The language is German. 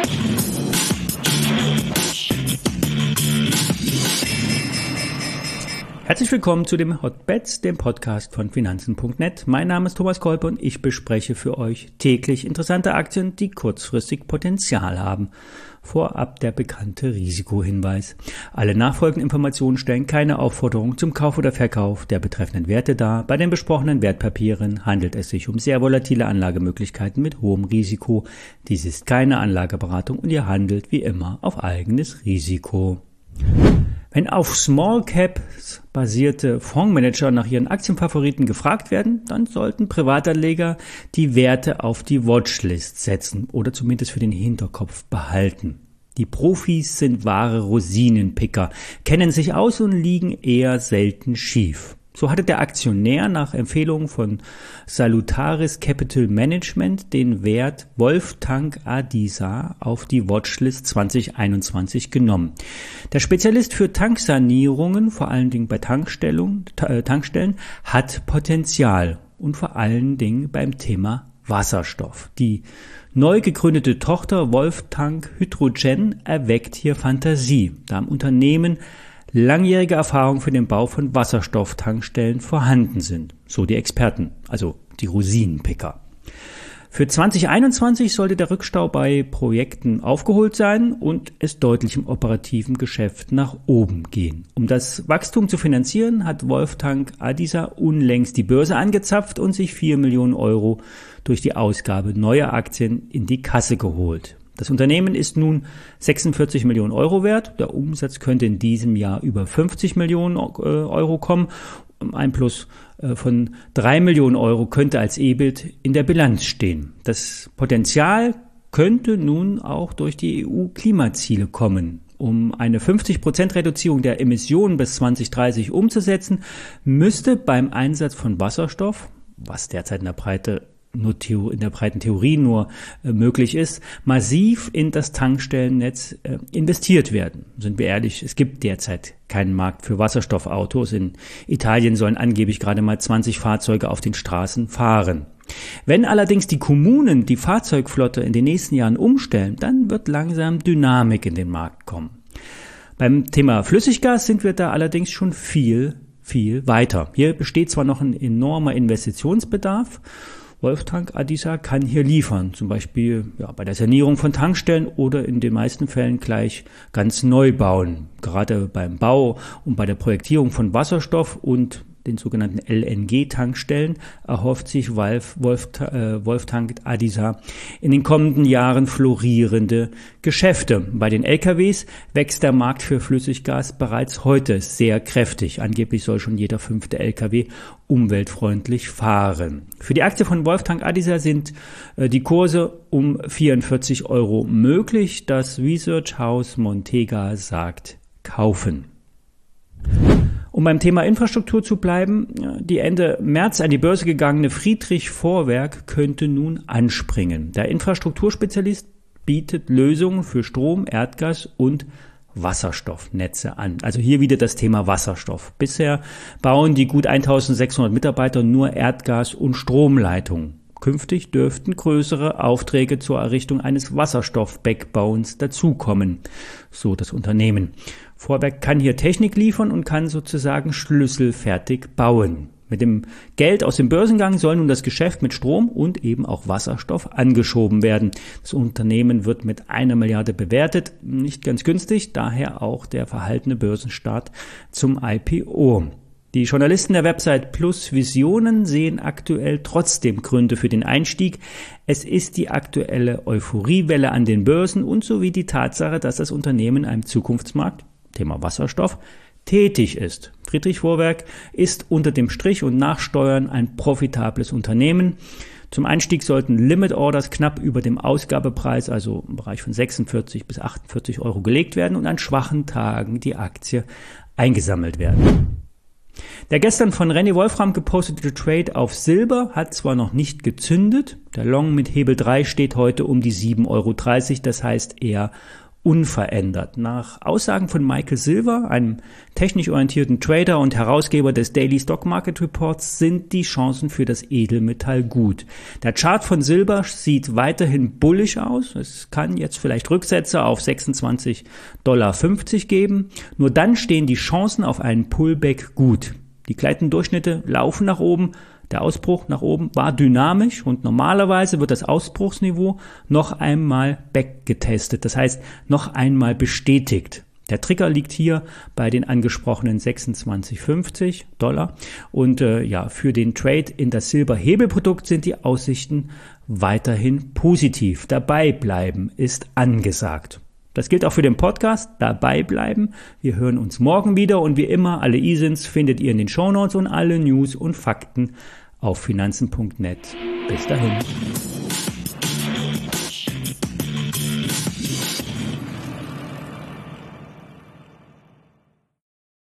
Herzlich willkommen zu dem Hotbets, dem Podcast von Finanzen.net. Mein Name ist Thomas Kolpe und ich bespreche für euch täglich interessante Aktien, die kurzfristig Potenzial haben. Vorab der bekannte Risikohinweis. Alle nachfolgenden Informationen stellen keine Aufforderung zum Kauf oder Verkauf der betreffenden Werte dar. Bei den besprochenen Wertpapieren handelt es sich um sehr volatile Anlagemöglichkeiten mit hohem Risiko. Dies ist keine Anlageberatung und ihr handelt wie immer auf eigenes Risiko. Wenn auf Small Caps basierte Fondsmanager nach ihren Aktienfavoriten gefragt werden, dann sollten Privatanleger die Werte auf die Watchlist setzen oder zumindest für den Hinterkopf behalten. Die Profis sind wahre Rosinenpicker, kennen sich aus und liegen eher selten schief. So hatte der Aktionär nach Empfehlung von Salutaris Capital Management den Wert Wolftank Adisa auf die Watchlist 2021 genommen. Der Spezialist für Tanksanierungen, vor allen Dingen bei Tankstellen, hat Potenzial und vor allen Dingen beim Thema Wasserstoff. Die neu gegründete Tochter Wolftank Hydrogen erweckt hier Fantasie, da im Unternehmen langjährige Erfahrung für den Bau von Wasserstofftankstellen vorhanden sind, so die Experten, also die Rosinenpicker. Für 2021 sollte der Rückstau bei Projekten aufgeholt sein und es deutlich im operativen Geschäft nach oben gehen. Um das Wachstum zu finanzieren, hat Wolftank Adisa unlängst die Börse angezapft und sich 4 Millionen Euro durch die Ausgabe neuer Aktien in die Kasse geholt. Das Unternehmen ist nun 46 Millionen Euro wert. Der Umsatz könnte in diesem Jahr über 50 Millionen Euro kommen. Ein Plus von 3 Millionen Euro könnte als EBIT in der Bilanz stehen. Das Potenzial könnte nun auch durch die EU-Klimaziele kommen. Um eine 50% Reduzierung der Emissionen bis 2030 umzusetzen, müsste beim Einsatz von Wasserstoff, was derzeit in der breiten Theorie nur möglich ist, massiv in das Tankstellennetz investiert werden. Sind wir ehrlich, es gibt derzeit keinen Markt für Wasserstoffautos. In Italien sollen angeblich gerade mal 20 Fahrzeuge auf den Straßen fahren. Wenn allerdings die Kommunen die Fahrzeugflotte in den nächsten Jahren umstellen, dann wird langsam Dynamik in den Markt kommen. Beim Thema Flüssiggas sind wir da allerdings schon viel weiter. Hier besteht zwar noch ein enormer Investitionsbedarf. Wolftank Adisa kann hier liefern, zum Beispiel bei der Sanierung von Tankstellen oder in den meisten Fällen gleich ganz neu bauen. Gerade beim Bau und bei der Projektierung von Wasserstoff und den sogenannten LNG-Tankstellen erhofft sich Wolftank Adisa in den kommenden Jahren florierende Geschäfte. Bei den LKWs wächst der Markt für Flüssiggas bereits heute sehr kräftig. Angeblich soll schon jeder 5. LKW umweltfreundlich fahren. Für die Aktie von Wolftank Adisa sind die Kurse um 44 Euro möglich. Das Research House Montega sagt kaufen. Um beim Thema Infrastruktur zu bleiben, die Ende März an die Börse gegangene Friedrich Vorwerk könnte nun anspringen. Der Infrastrukturspezialist bietet Lösungen für Strom, Erdgas und Wasserstoffnetze an. Also hier wieder das Thema Wasserstoff. Bisher bauen die gut 1600 Mitarbeiter nur Erdgas- und Stromleitungen. Künftig dürften größere Aufträge zur Errichtung eines Wasserstoff-Backbones dazukommen, so das Unternehmen. Vorwerk kann hier Technik liefern und kann sozusagen schlüsselfertig bauen. Mit dem Geld aus dem Börsengang soll nun das Geschäft mit Strom und eben auch Wasserstoff angeschoben werden. Das Unternehmen wird mit 1 Milliarde bewertet, nicht ganz günstig, daher auch der verhaltene Börsenstart zum IPO. Die Journalisten der Website Plus Visionen sehen aktuell trotzdem Gründe für den Einstieg. Es ist die aktuelle Euphoriewelle an den Börsen und sowie die Tatsache, dass das Unternehmen einem Zukunftsmarkt, Thema Wasserstoff, tätig ist. Friedrich Vorwerk ist unter dem Strich und nach Steuern ein profitables Unternehmen. Zum Einstieg sollten Limit Orders knapp über dem Ausgabepreis, also im Bereich von 46 bis 48 Euro gelegt werden und an schwachen Tagen die Aktie eingesammelt werden. Der gestern von René Wolfram gepostete Trade auf Silber hat zwar noch nicht gezündet, der Long mit Hebel 3 steht heute um die 7,30 Euro, das heißt eher unverändert. Nach Aussagen von Michael Silver, einem technisch orientierten Trader und Herausgeber des Daily Stock Market Reports, sind die Chancen für das Edelmetall gut. Der Chart von Silver sieht weiterhin bullish aus. Es kann jetzt vielleicht Rücksätze auf $26,50 geben. Nur dann stehen die Chancen auf einen Pullback gut. Die gleitenden Durchschnitte laufen nach oben. Der Ausbruch nach oben war dynamisch und normalerweise wird das Ausbruchsniveau noch einmal backgetestet, das heißt noch einmal bestätigt. Der Trigger liegt hier bei den angesprochenen $26,50 und für den Trade in das Silberhebelprodukt sind die Aussichten weiterhin positiv. Dabei bleiben ist angesagt. Das gilt auch für den Podcast, dabei bleiben. Wir hören uns morgen wieder und wie immer, alle ISINs findet ihr in den Shownotes und alle News und Fakten auf finanzen.net. Bis dahin.